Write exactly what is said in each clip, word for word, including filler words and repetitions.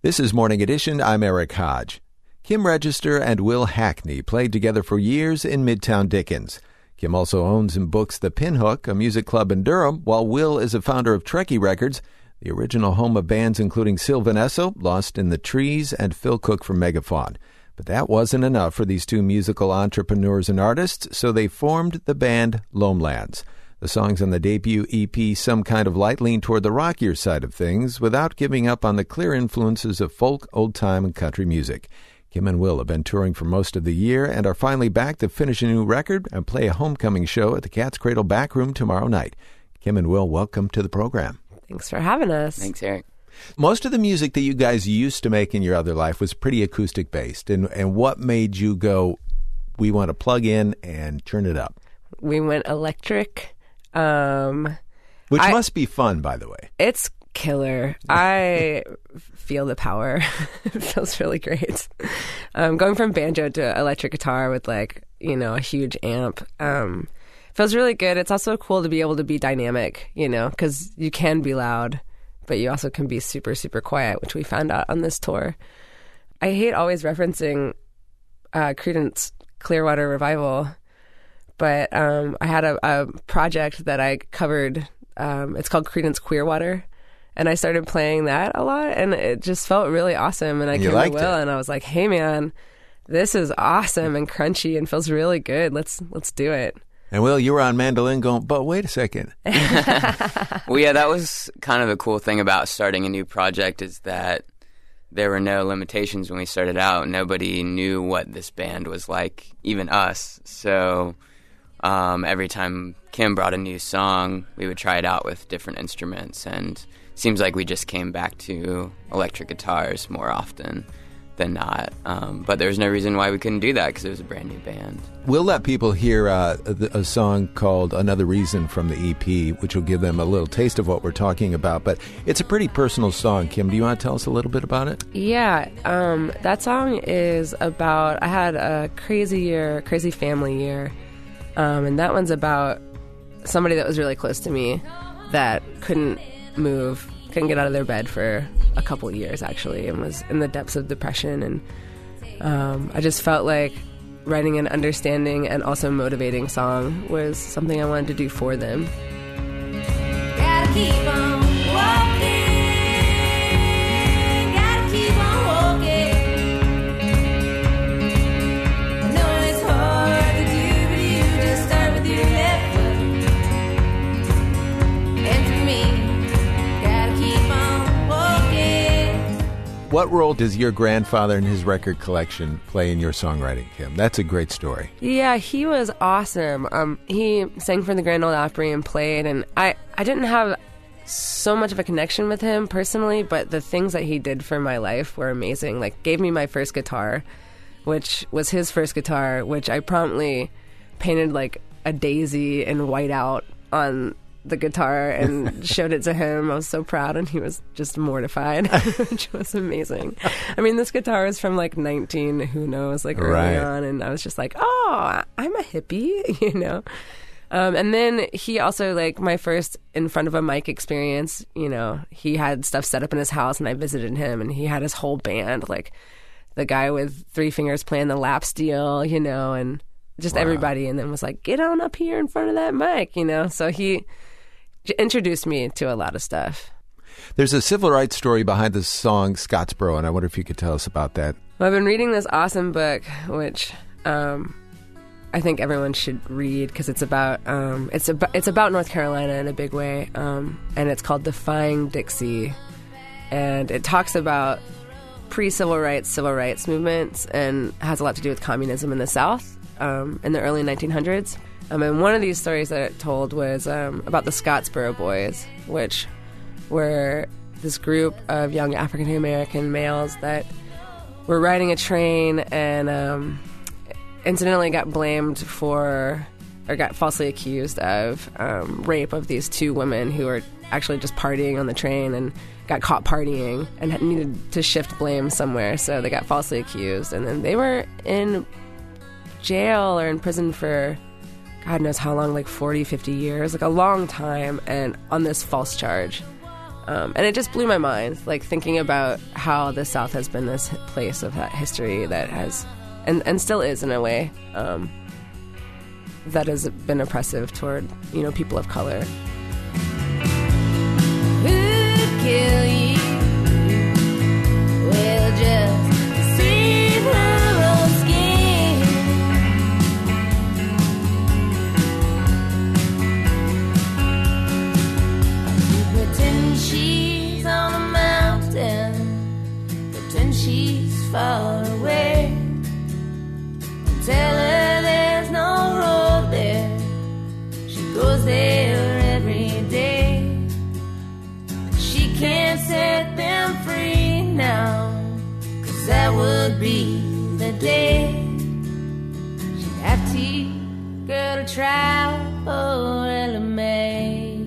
This is Morning Edition. I'm Eric Hodge. Kim Register and Will Hackney played together for years in Midtown Dickens. Kim also owns and books the Pinhook, a music club in Durham, while Will is a founder of Trekkie Records, the original home of bands including Sylvan Esso, Lost in the Trees, and Phil Cook from Megafaun. But that wasn't enough for these two musical entrepreneurs and artists, so they formed the band Loamlands. The songs on the debut E P, Some Kind of Light, lean toward the rockier side of things without giving up on the clear influences of folk, old-time, and country music. Kim and Will have been touring for most of the year and are finally back to finish a new record and play a homecoming show at the Cat's Cradle Back Room tomorrow night. Kim and Will, welcome to the program. Thanks for having us. Thanks, Eric. Most of the music that you guys used to make in your other life was pretty acoustic-based. And, and what made you go, we want to plug in and turn it up? We went electric. Um, Which I, must be fun, by the way. It's killer. I feel the power. It feels really great. Um, going from banjo to electric guitar with, like, you know, a huge amp um, feels really good. It's also cool to be able to be dynamic, you know, because you can be loud, but you also can be super, super quiet, which we found out on this tour. I hate always referencing uh, Creedence Clearwater Revival, but um, I had a, a project that I covered. Um, it's called Creedence Queerwater, and I started playing that a lot, and it just felt really awesome. And I You came to liked Will, it. and I was like, "Hey, man, this is awesome and crunchy and feels really good. Let's let's do it." And Will, you were on mandolin going, but wait a second. Well, yeah, that was kind of the cool thing about starting a new project is that there were no limitations when we started out. Nobody knew what this band was like, even us. So um, every time Kim brought a new song, we would try it out with different instruments. And it seems like we just came back to electric guitars more often than not. Um, but there's no reason why we couldn't do that because it was a brand new band. We'll let people hear uh, a, a song called Another Reason from the E P, which will give them a little taste of what we're talking about. But it's a pretty personal song. Kim, do you want to tell us a little bit about it? Yeah, um, that song is about, I had a crazy year, crazy family year, um, and that one's about somebody that was really close to me that couldn't move, couldn't get out of their bed for a couple of years, actually, and was in the depths of depression. And um, I just felt like writing an understanding and also motivating song was something I wanted to do for them. Gotta keep on walking, gotta keep on walking. I know it's hard to do, but you just start with your left foot. And for me, gotta keep on walking. What role does your grandfather and his record collection play in your songwriting, Kim? That's a great story. Yeah, he was awesome. Um, he sang for the Grand Ole Opry and played, and I, I didn't have so much of a connection with him personally, but the things that he did for my life were amazing. Like, gave me my first guitar, which was his first guitar, which I promptly painted like a daisy in whiteout on the guitar and showed it to him. I was so proud, and he was just mortified, which was amazing. I mean, this guitar is from like nineteen, who knows, like early Right. on, and I was just like, oh, I'm a hippie, you know? Um, and then he also, like, my first in front of a mic experience, you know, he had stuff set up in his house, and I visited him, and he had his whole band, like the guy with three fingers playing the lap steel, you know, and just Wow. everybody, and then was like, get on up here in front of that mic, you know? So he introduced me to a lot of stuff. There's a civil rights story behind the song Scottsboro, and I wonder if you could tell us about that. Well, I've been reading this awesome book, which um, I think everyone should read because it's about um, it's about it's about North Carolina in a big way, um, and it's called Defying Dixie, and it talks about pre-civil rights, civil rights movements, and has a lot to do with communism in the South um, in the early nineteen hundreds. Um, and one of these stories that it told was um, about the Scottsboro Boys, which were this group of young African-American males that were riding a train and um, incidentally got blamed for, or got falsely accused of um, rape of these two women who were actually just partying on the train and got caught partying and had needed to shift blame somewhere. So they got falsely accused. And then they were in jail or in prison for God knows how long, like forty, fifty years, like a long time, and on this false charge. Um, and it just blew my mind, like thinking about how the South has been this place of that history that has, and, and still is in a way, um, that has been oppressive toward, you know, people of color. Who'd kill you? Well, just see her own skin. You pretend she's on a mountain, pretend she's far away, and tell her there's no road there. She goes there every day. She can't set them free now, 'cause that would be the day she'd have to go to trial for Ella May.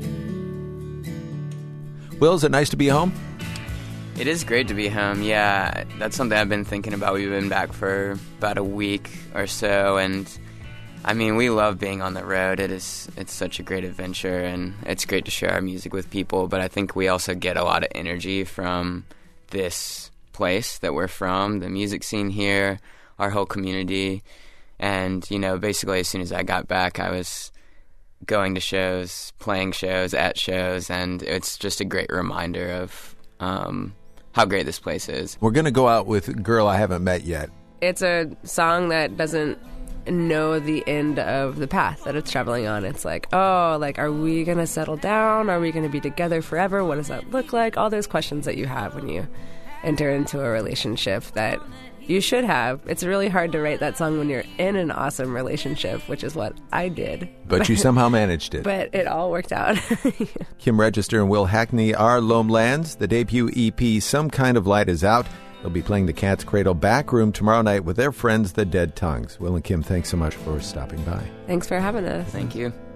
Will, is it nice to be home? It is great to be home, yeah. That's something I've been thinking about. We've been back for about a week or so, and I mean, we love being on the road. It is, it's such a great adventure, and it's great to share our music with people, but I think we also get a lot of energy from this place that we're from, the music scene here, our whole community. And, you know, basically as soon as I got back, I was going to shows, playing shows, at shows, and it's just a great reminder of um, how great this place is. We're going to go out with Girl I Haven't Met Yet. It's a song that doesn't know the end of the path that it's traveling on. It's like, oh, like, are we going to settle down? Are we going to be together forever? What does that look like? All those questions that you have when you enter into a relationship that you should have. It's really hard to write that song when you're in an awesome relationship, which is what I did. But you somehow managed it. But it all worked out. Kim Register and Will Hackney are Loam Lands. The debut E P, Some Kind of Light, is out. They'll be playing the Cat's Cradle Back Room tomorrow night with their friends, the Dead Tongues. Will and Kim, thanks so much for stopping by. Thanks for having us. Thank you.